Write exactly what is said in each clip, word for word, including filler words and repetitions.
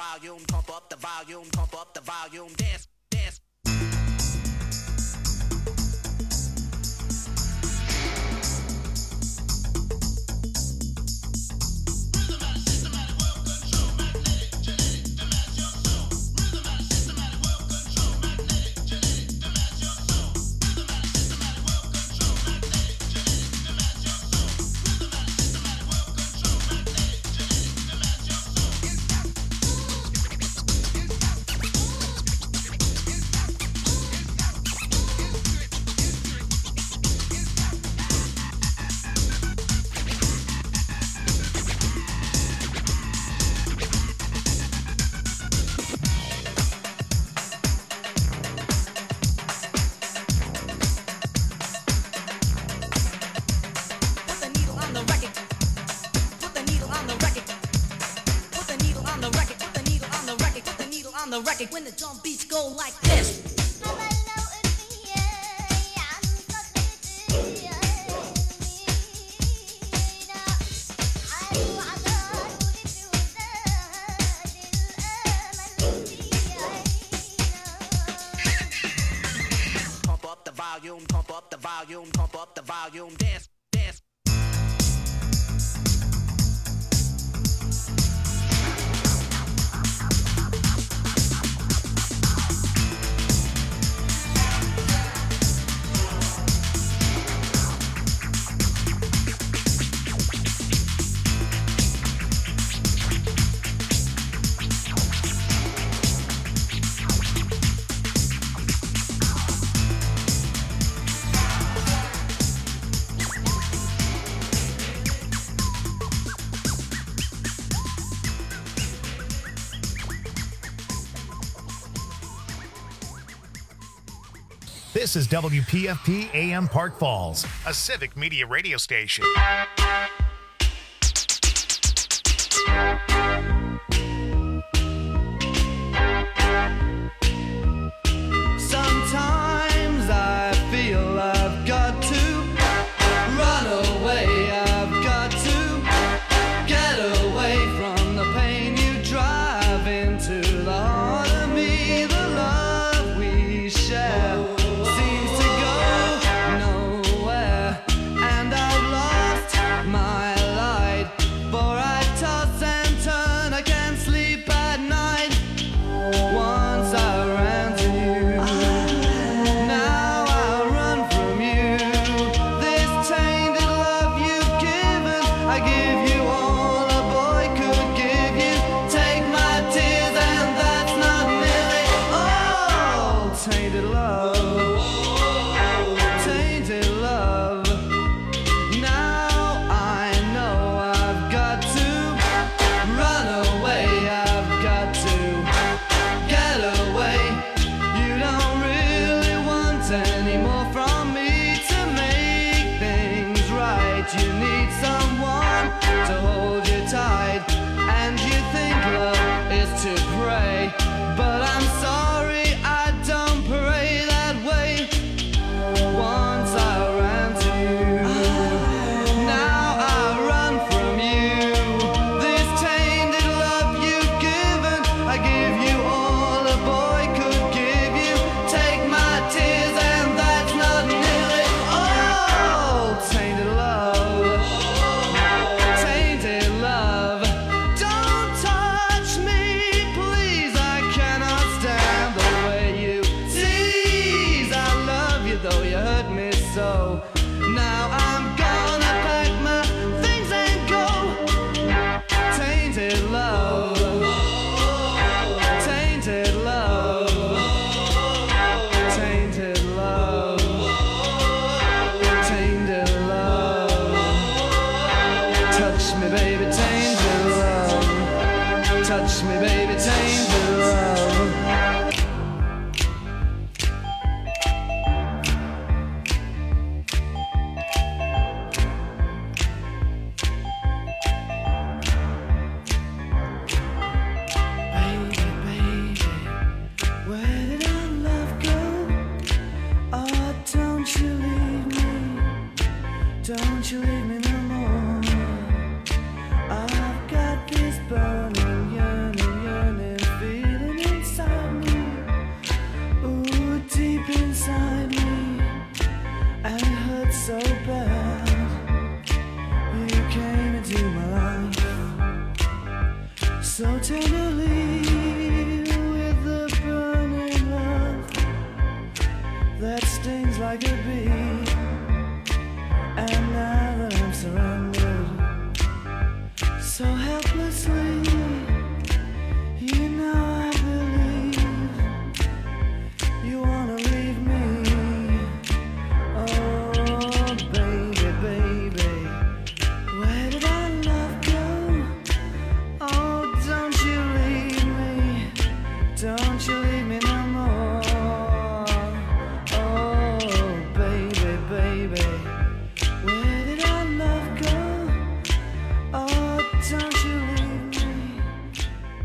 volume, pump up the volume, pump up the volume, dance, dance. When the drum beats go like this. Pump up the volume, pump up the volume, pump up the volume, dance, dance. This is W P F P A M Park Falls, a civic media radio station. Sometimes I feel I've got to run away. I've got to get away from the pain you drive into the heart of me. The love we share seems to go nowhere, and I've lost my light, for I toss and turn, I can't sleep at night. Once I ran to you, now I run from you. This tainted love you've given, I give you all a boy could give you. Take my tears and that's not nearly all. Tainted love, tainted love. Now I know I've got to run away. I've got to get away. You don't really want any more from me to make things right. You need someone to hold you tight, and you think love is to pray, but I'm sorry, I don't pray that way. Once I ran to you, now I run from you. This tainted love you've given, I give you all a boy could give you. Take my tears and that's not nearly all. Tainted love, tainted love. Don't touch me, please, I cannot stand the way you tease. I love you though you hurt me so. Now I'm gonna pack my things and go. Tainted love, tainted love, tainted love, tainted love. Touch me, baby, tainted love. Touch me, baby, tainted love. Baby, baby, where did our love go? Oh, don't you leave me, don't you leave me no more. I've got this burning, yearning, yearning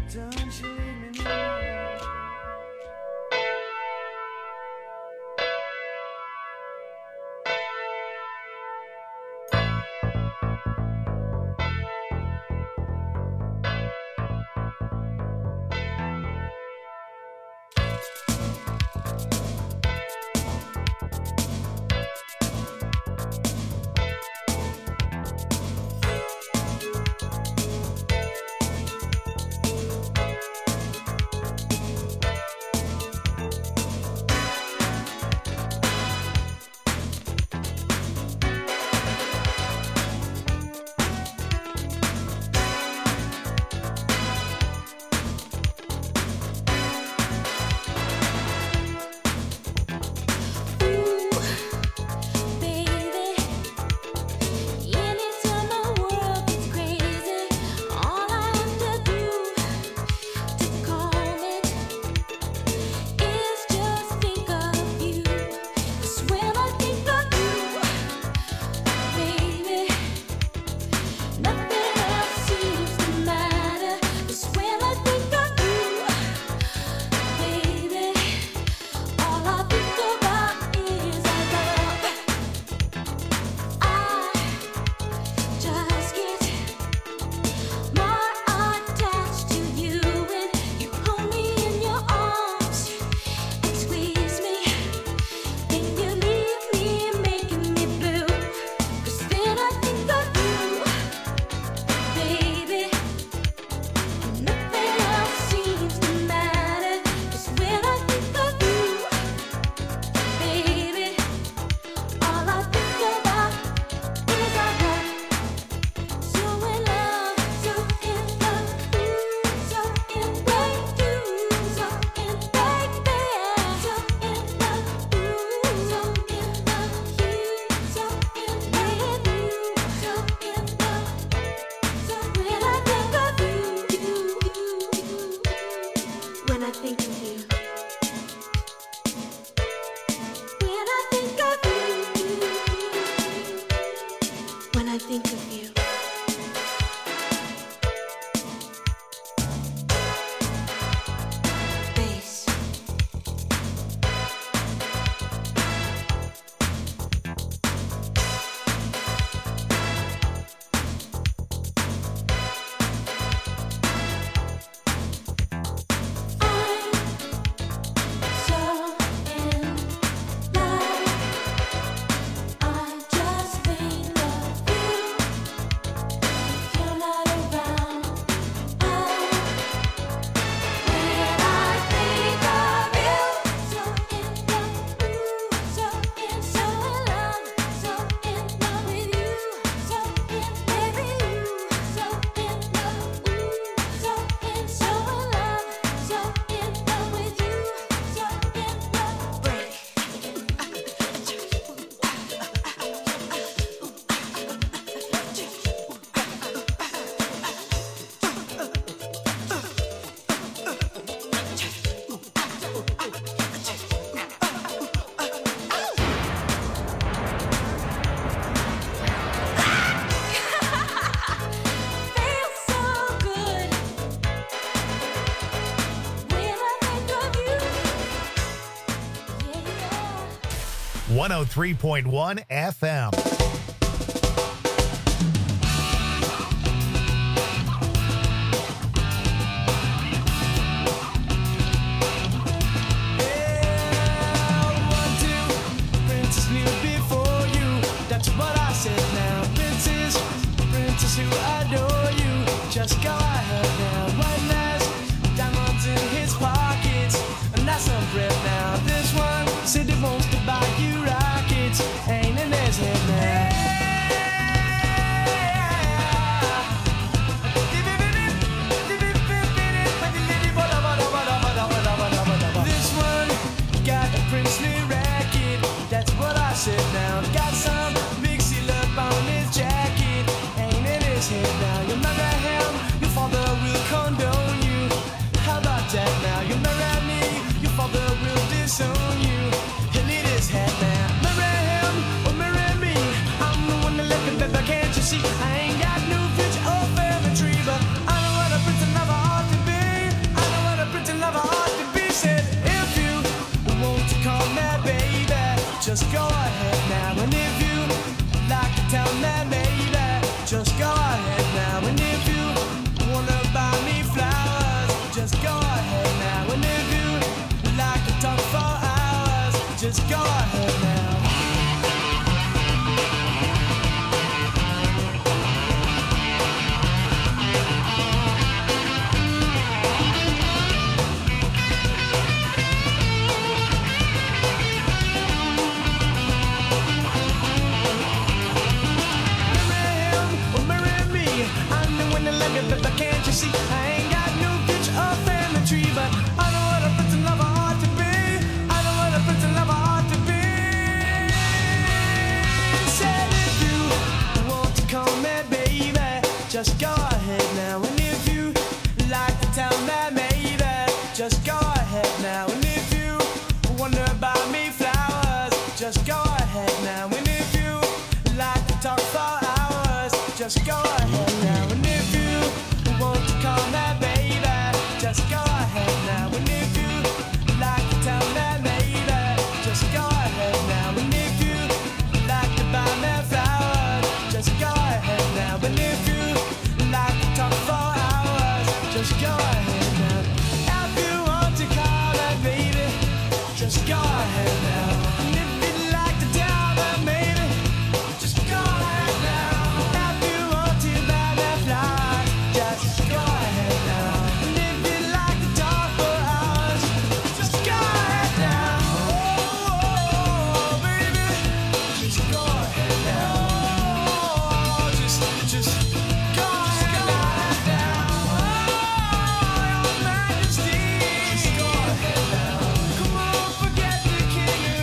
Don't you leave me alone. one oh three point one F M. Who adore you, just go ahead now. One has diamonds in his pockets, and that's some bread now. This one said he wants to buy you rockets, ain't in his head now. just go ahead now. But can't you see, I ain't got no picture or family tree, but I know what a prince and lover ought to be. I know what a prince and lover ought to be. Said if you want to call me baby, just go ahead now. And if you like to tell me maybe, just go ahead now. And if you wonder about me flowers, just go ahead now. And if you like to talk for hours, just go ahead now. And if you want to call me baby, just go ahead now. And if you like to tell me maybe, just go ahead now. And if you like to buy me flowers, just go ahead now. And if you like to talk for hours, just go ahead now. If you want to call me baby, just go ahead now. And if you'd like to tell me maybe, just go ahead now. If you want to buy me flowers, just go ahead now. And if you'd like to talk for hours, just go ahead now. Oh, baby, just go ahead now. Oh, just, just go ahead now. Oh, Your Majesty, just go ahead now. Come on, forget the king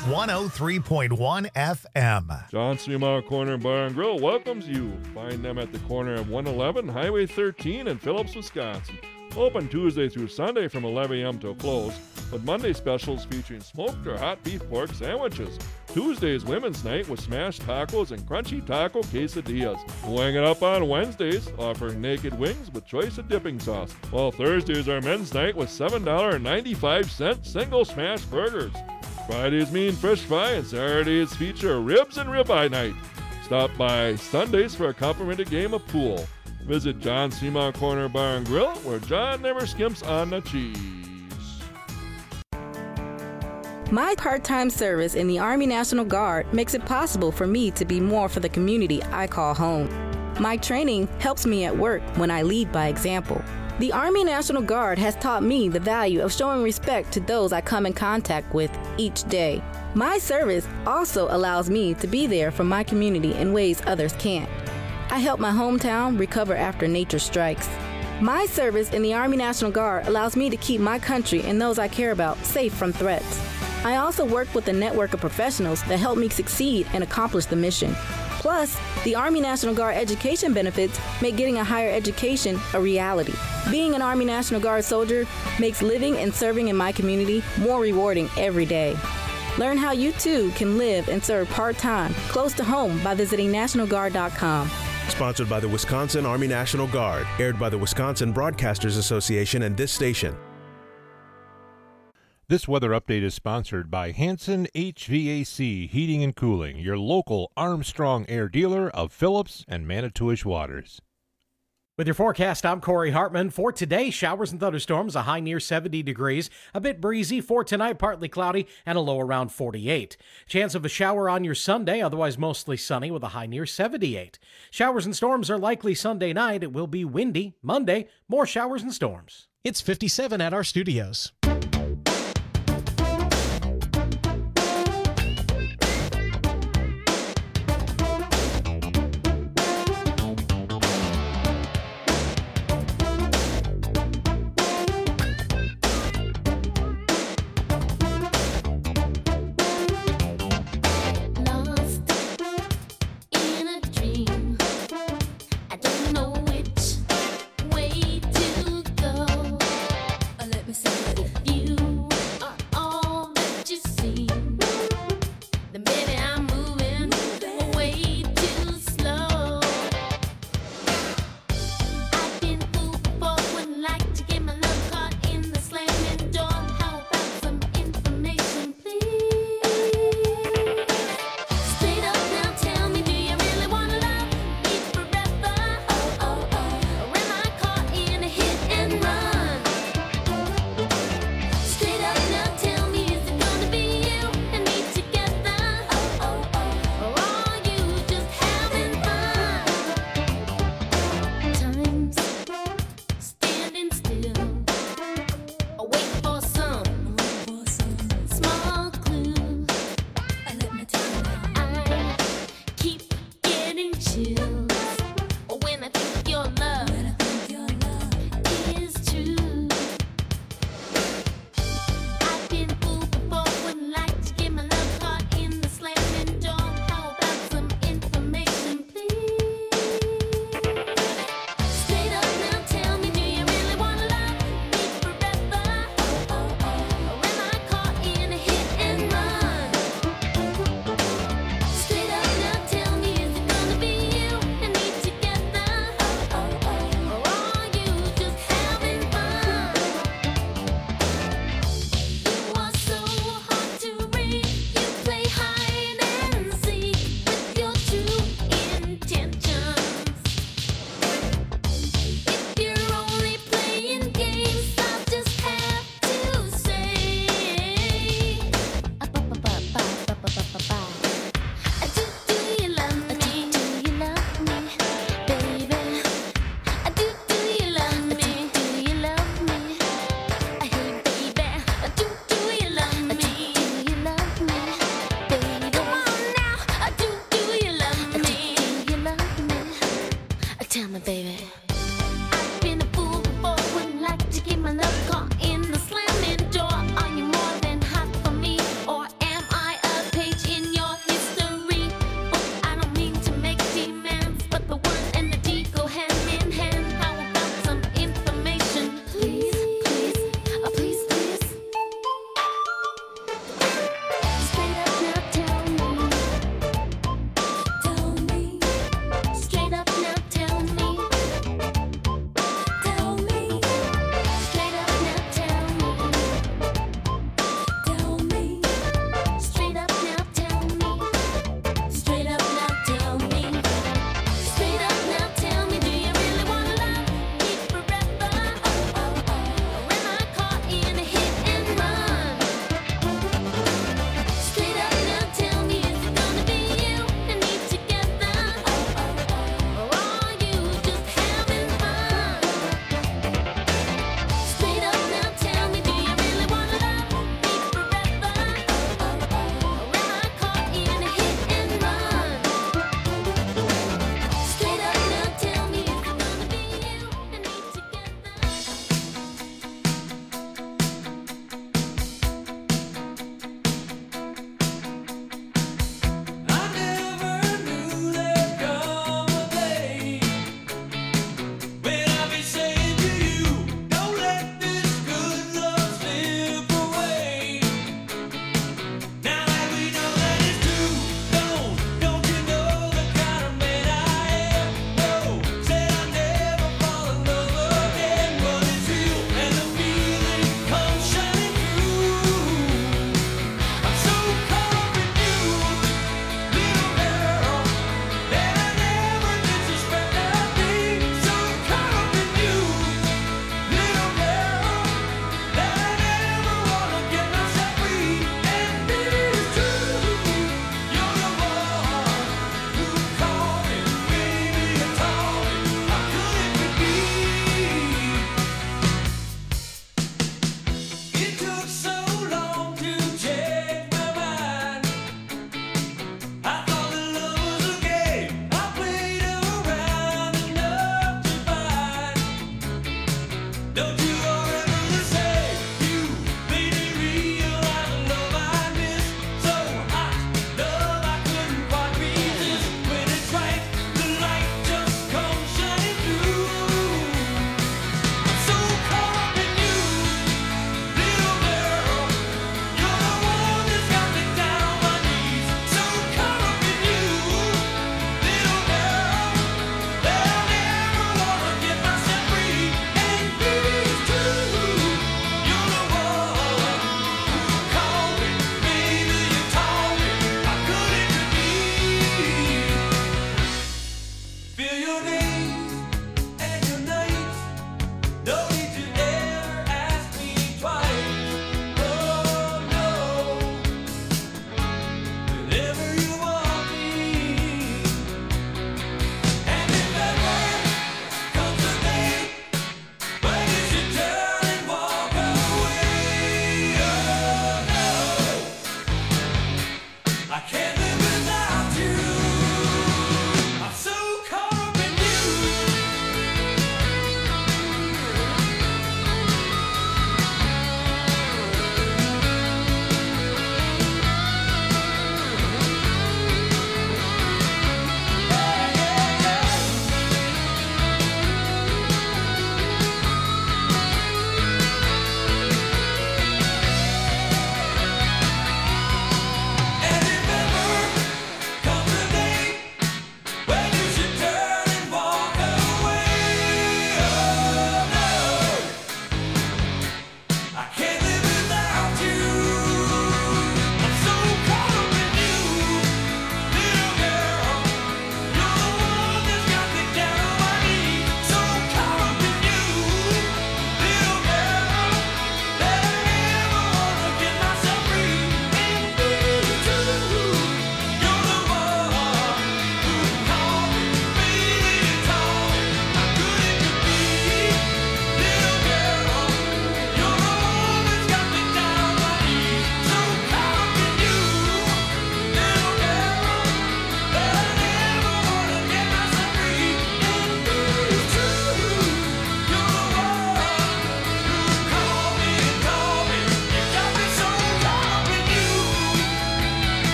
one oh three point one F M. John Seymour Corner Bar and Grill welcomes you. Find them at the corner of one eleven Highway thirteen in Phillips, Wisconsin. Open Tuesday through Sunday from eleven a.m. till close, with Monday specials featuring smoked or hot beef pork sandwiches. Tuesday is Women's Night with smashed tacos and crunchy taco quesadillas. Wing it up on Wednesdays, offering naked wings with choice of dipping sauce. While Thursdays are Men's Night with seven dollars and ninety-five cents single smash burgers. Fridays mean fish fry, and Saturdays feature ribs and ribeye night. Stop by Sundays for a complimentary game of pool. Visit John Seymour Corner Bar and Grill, where John never skimps on the cheese. My part-time service in the Army National Guard makes it possible for me to be more for the community I call home. My training helps me at work when I lead by example. The Army National Guard has taught me the value of showing respect to those I come in contact with each day. My service also allows me to be there for my community in ways others can't. I help my hometown recover after nature strikes. My service in the Army National Guard allows me to keep my country and those I care about safe from threats. I also work with a network of professionals that help me succeed and accomplish the mission. Plus, the Army National Guard education benefits make getting a higher education a reality. Being an Army National Guard soldier makes living and serving in my community more rewarding every day. Learn how you too can live and serve part-time, close to home by visiting National Guard dot com. Sponsored by the Wisconsin Army National Guard. Aired by the Wisconsin Broadcasters Association and this station. This weather update is sponsored by Hanson H V A C Heating and Cooling, your local Armstrong Air dealer of Phillips and Manitowish Waters. With your forecast, I'm Corey Hartman. For today, showers and thunderstorms, a high near seventy degrees, a bit breezy. For tonight, partly cloudy and a low around forty-eight. Chance of a shower on your Sunday, otherwise mostly sunny with a high near seventy-eight. Showers and storms are likely Sunday night. It will be windy. Monday, more showers and storms. It's fifty-seven at our studios. Let me see.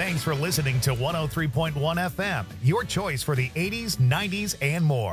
Thanks for listening to one oh three point one F M, your choice for the eighties, nineties, and more.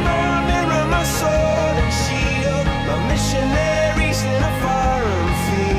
Missionaries in a foreign field.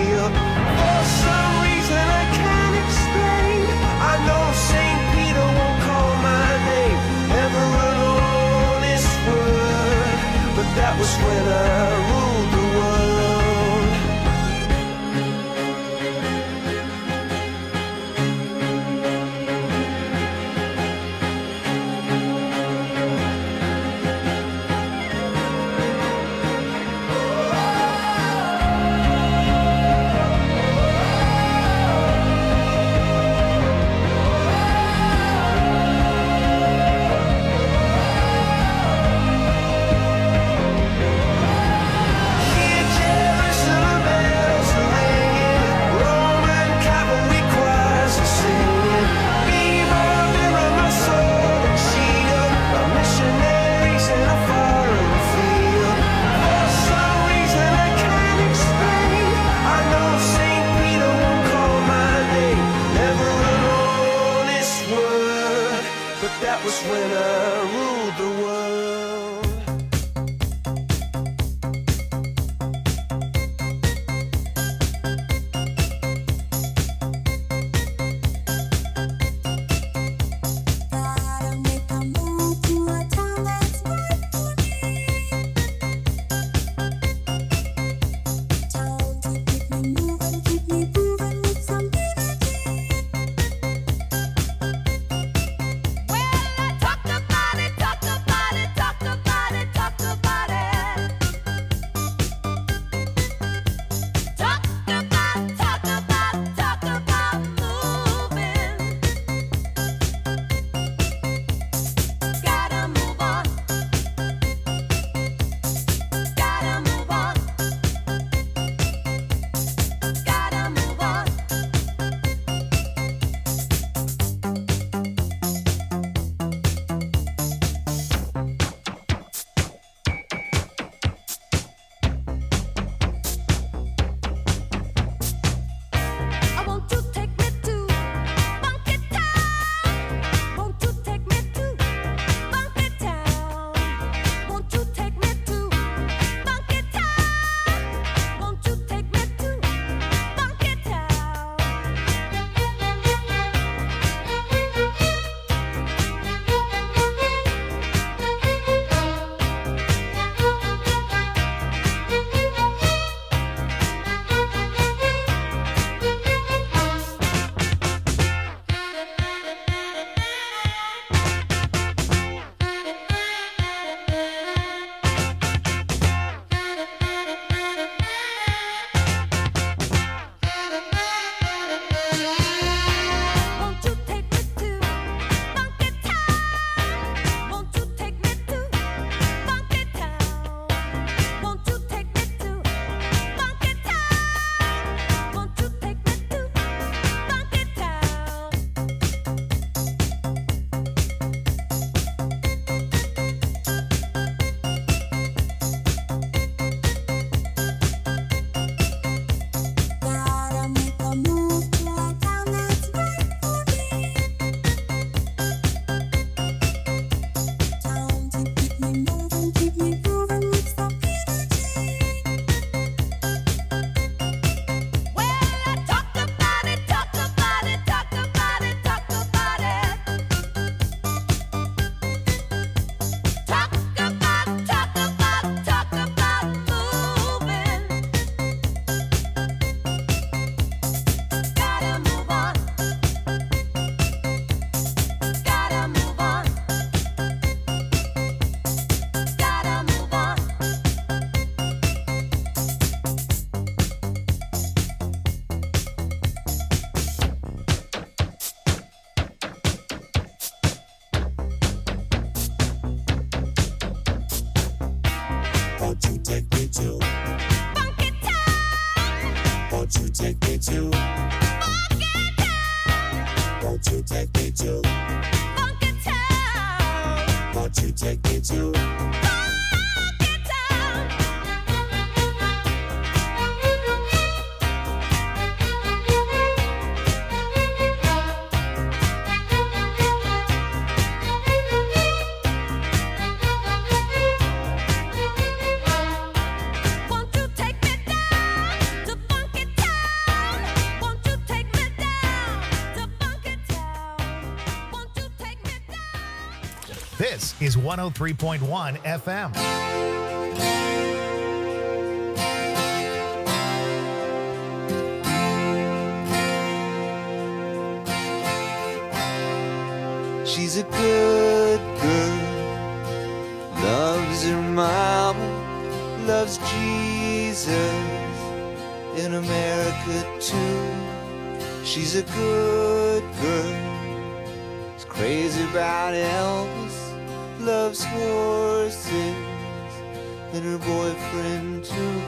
Won't you take me to Funky Town? Won't you take me to Funky Town? Won't you take me to Funky Town? Won't you take me down to Funky Town? Won't you take me down to Funky Town? Won't you take me down? This is one oh three point one F M. She's a good girl, loves her mama, loves Jesus, in America too. She's a good girl, is crazy about Elvis, loves horses, and her boyfriend too.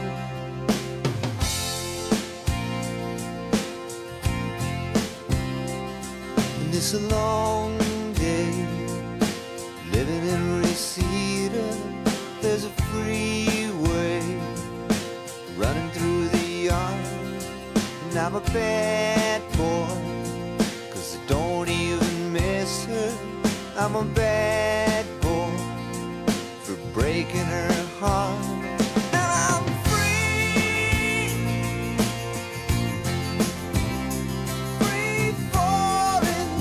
And it's a long day living in Reseda. There's a freeway running through the yard, and I'm a bad boy, cause I don't even miss her. I'm a bad boy for breaking her heart. Now I'm free, free falling.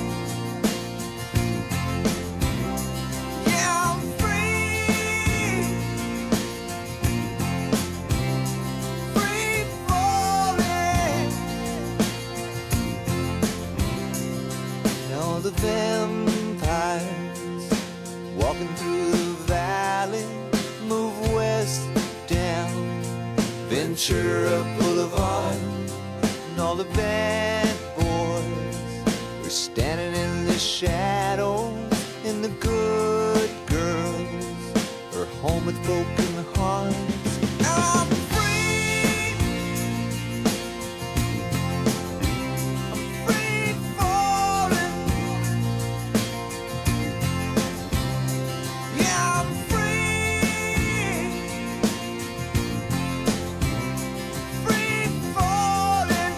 Yeah, I'm free, free falling. Now the vampires walking through the valley move west down Ventura Boulevard, and all the bad boys are standing in the shadows, and the good girls are home with broken hearts. Now I'm free, I'm free falling. Yeah, I'm free, free falling.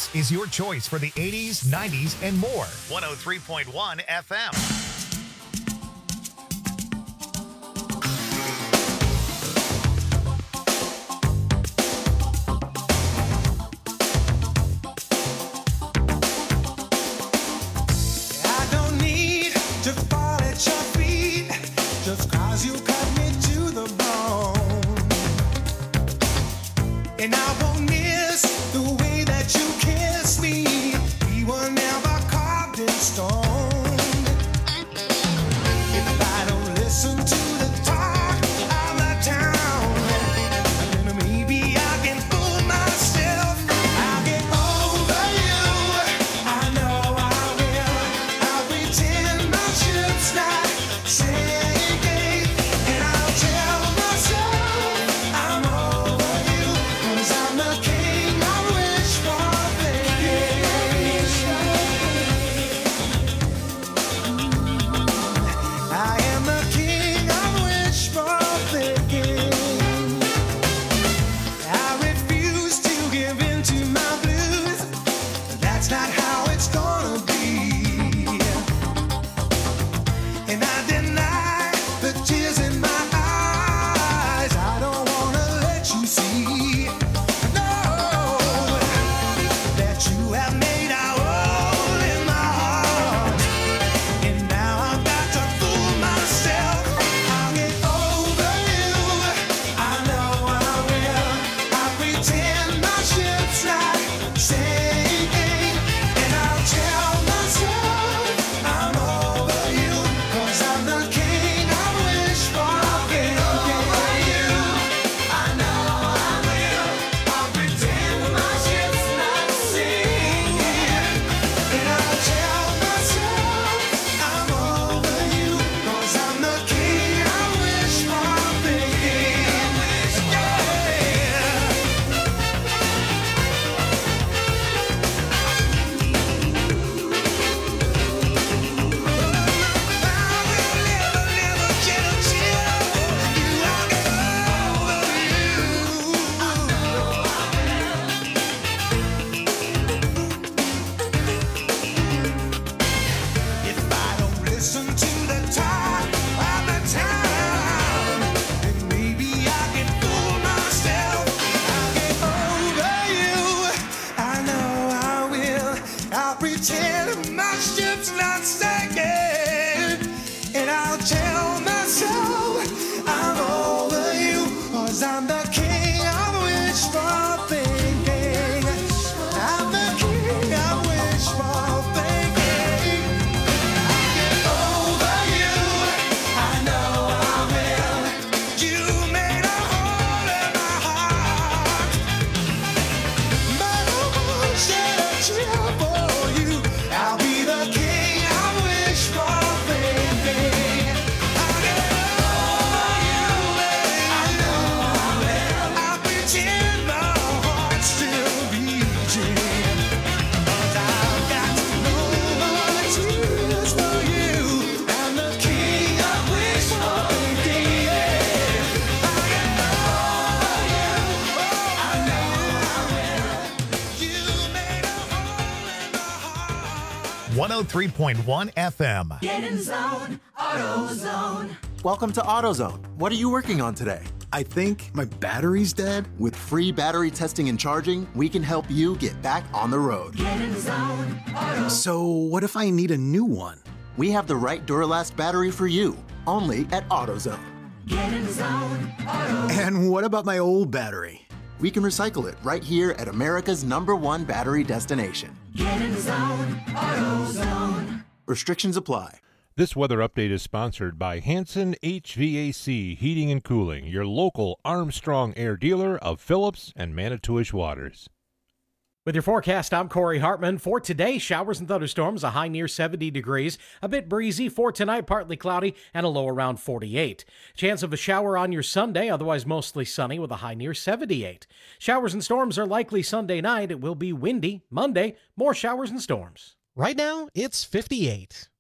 This is your choice for the eighties, nineties, and more. one oh three point one F M. I don't need to fall at your feet just 'cause you cut me to the bone. And I won't miss the way that you kiss me. We were never carved in stone. If I don't listen to the talk of the town, then maybe I can fool myself. I'll get over you. I know I will. I'll pretend my ship's not sinking, and I'll tell myself I'm over you, 'cause I'm the king I wish for thinking. I am the king I wish for thinking. I refuse to give in to my blues. That's not how it's gonna be. And I deny the tears in my eyes. I don't wanna let you see, no, that you have made a hole in my heart. And now I've got to fool myself. I'll get over you. I know I will. I'll pretend my ship's not sinking, and I'll tell myself I'm over you, 'cause I'm the king I wish for thinking. I know I will. I'll pretend my ship's not sinking, and I'll tell myself I'm over you, 'cause I'm the king I wish for thinking. If I don't listen to the talk of the town, then maybe I can fool myself. I'll get over you. I know I will. I'll pretend my ship's not sinking, and I'll tell myself I'm over you, 'cause I'm the king I wish for thinking. I'm the king I wish for thinking. Over you, I know I will. You made a hole in my heart, but I won't shed a tear for you. I'll be the king I wish for thinking. I'll get over you, I know I will. I'll pretend my heart's still beating, 'cause I've got no more tears for you. I'm the king I wish for thinking. I'll get over you, I know I will. You made a hole in my heart. one oh three point one F M. Get in zone, AutoZone. Welcome to AutoZone. What are you working on today? I think my battery's dead. With free battery testing and charging, we can help you get back on the road. Get in zone, AutoZone. So what if I need a new one? We have the right Duralast battery for you, only at AutoZone. Get in zone, AutoZone. And what about my old battery? We can recycle it right here at America's number one battery destination. Get in zone, AutoZone. Restrictions apply. This weather update is sponsored by Hanson H V A C Heating and Cooling, your local Armstrong Air dealer of Phillips and Manitowish Waters. With your forecast, I'm Corey Hartman. For today, showers and thunderstorms, a high near seventy degrees, a bit breezy. For tonight, partly cloudy and a low around forty-eight. Chance of a shower on your Sunday, otherwise mostly sunny with a high near seventy-eight. Showers and storms are likely Sunday night. It will be windy. Monday, more showers and storms. Right now, it's fifty-eight.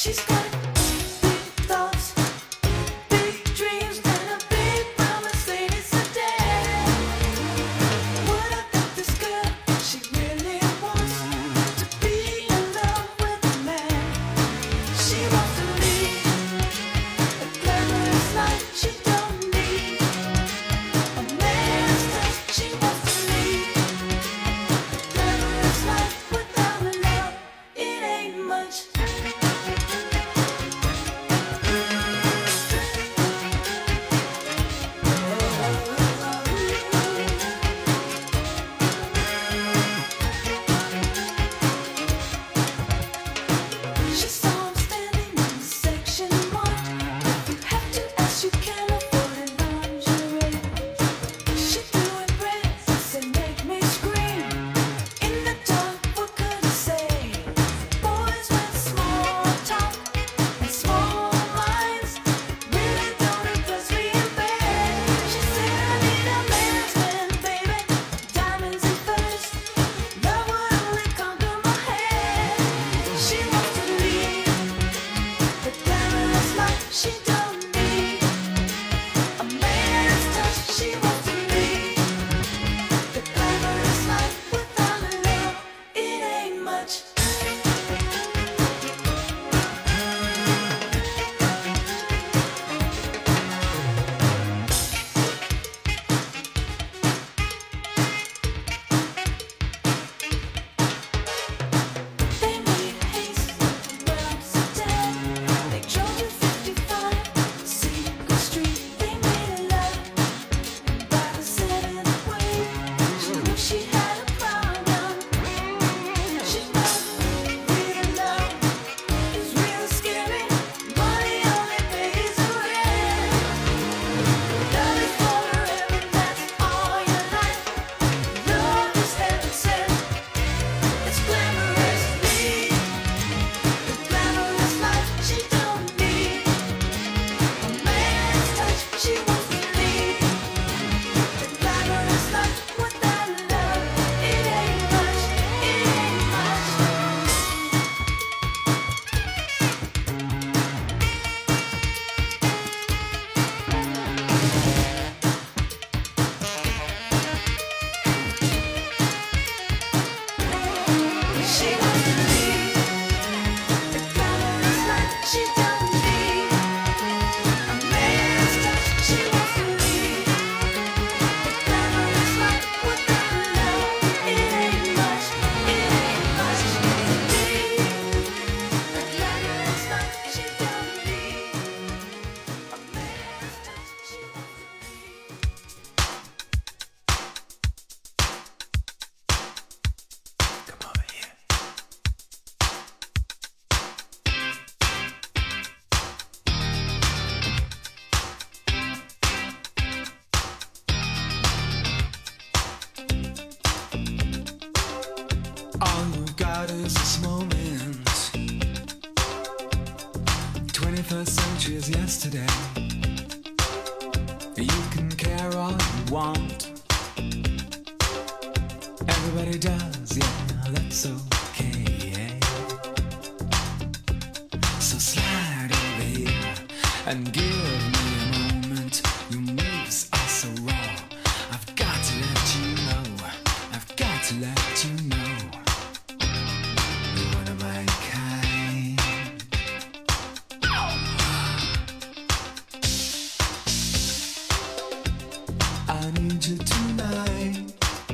God is this moment. twenty-first century is yesterday. You can care all you want. Everybody does, yeah, that's okay. So slide over here and give me a moment. Your moves are so raw. I've got to let you know. I've got to let you know. You're one of my kind. I need you tonight.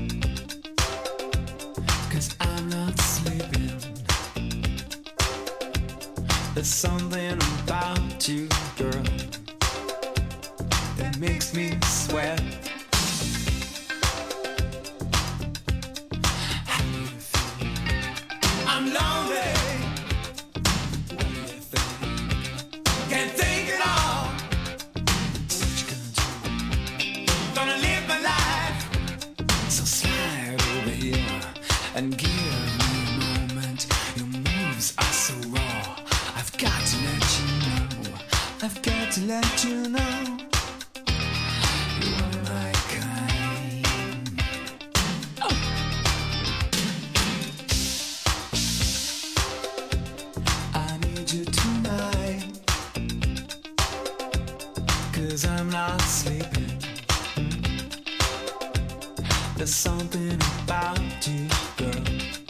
'Cause I'm not sleeping. There's something about you, girl, that makes me sweat. How do you feel? I'm lonely. What do you think? Can't think at all. What you gonna do? Gonna live my life. So slide over here and give me a moment. Your moves are so raw. I've got to let you know. I've got to let you know. You are my kind. Oh. I need you tonight. There's something about you, girl,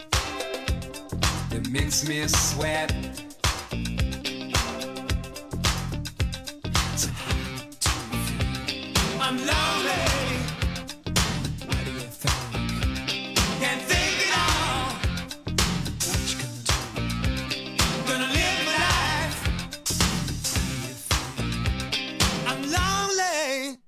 that makes me sweat. So hard to feel. I'm lonely. What do you think? Can't think it all. What you gonna do? Gonna live my life. How do you feel? I'm lonely.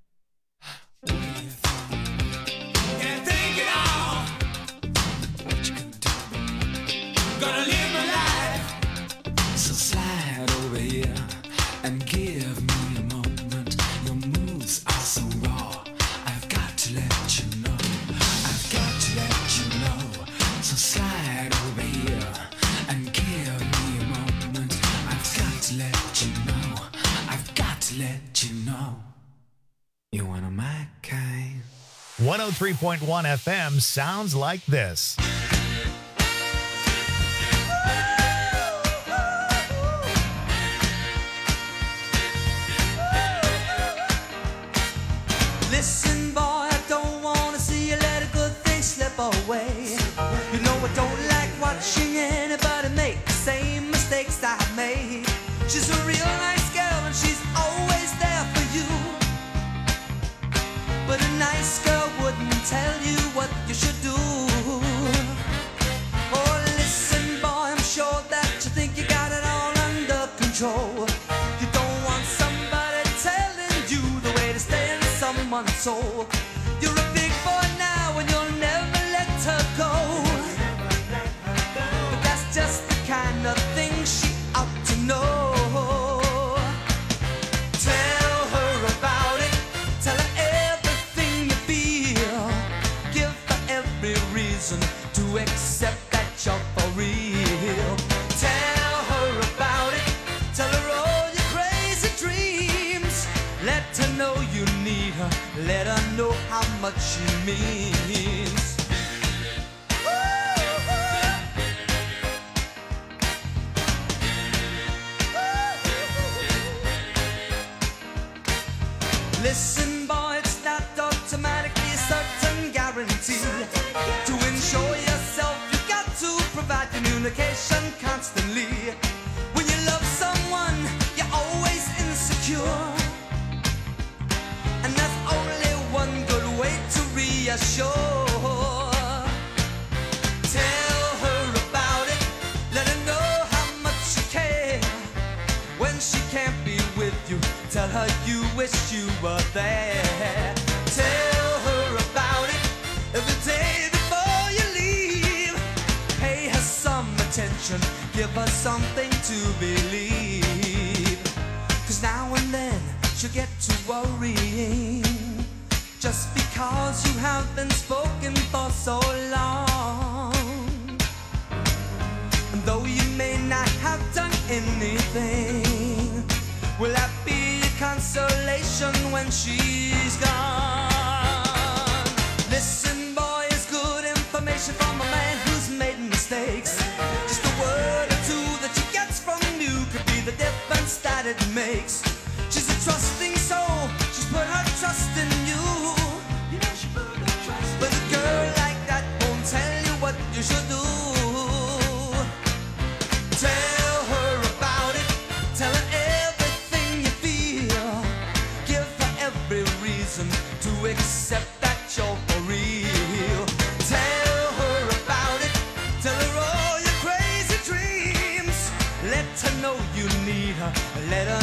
Can't think it all. What you gonna do? Gonna live my life. So slide over here and give me a moment. Your moves are so raw. I've got to let you know. I've got to let you know. So slide over here and give me a moment. I've got to let you know. I've got to let you know. You're one of my kind. one oh three point one F M sounds like this. Listen, boy, I don't wanna see you let a good thing slip away. You know I don't like watching anybody make the same mistakes I made. She's a real nice girl and she's always there for you. But a nice girl wouldn't tell you what you should do. Oh, listen, boy, I'm sure that you think you got it all under control. You don't want somebody telling you the way to stay in someone's soul. You're a big boy now and you'll never let her go. But that's just the kind of thing she ought to know. Tell her about it. Tell her everything you feel. Give her every reason to accept that you're for real. Tell her about it. Tell her all your crazy dreams. Let her know you need her. Let her know how much she means. Listen, boy, it's not automatically a certain guarantee. To ensure yourself, you've got to provide communication constantly. When you love someone, you're always insecure. And there's only one good way to reassure. Tell her about it. Let her know how much you care. When she can't be with you, tell her you wish you were there. Tell her about it every day before you leave. Pay her some attention, give her something to believe. Cause now and then she'll get to worrying, just because you have been spoken for so long. And though you may not have done anything, will that be a consolation when she's gone? Listen, boy, it's good information from a man who's made mistakes. Just a word or two that she gets from you could be the difference that it makes. She's a trusting soul, she's put her trust in you. But a girl like that won't tell you what you should do. Tell her about it, tell her everything you feel. Give her every reason to accept that you're for real. Tell her about it, tell her all your crazy dreams. Let her know you need her, let her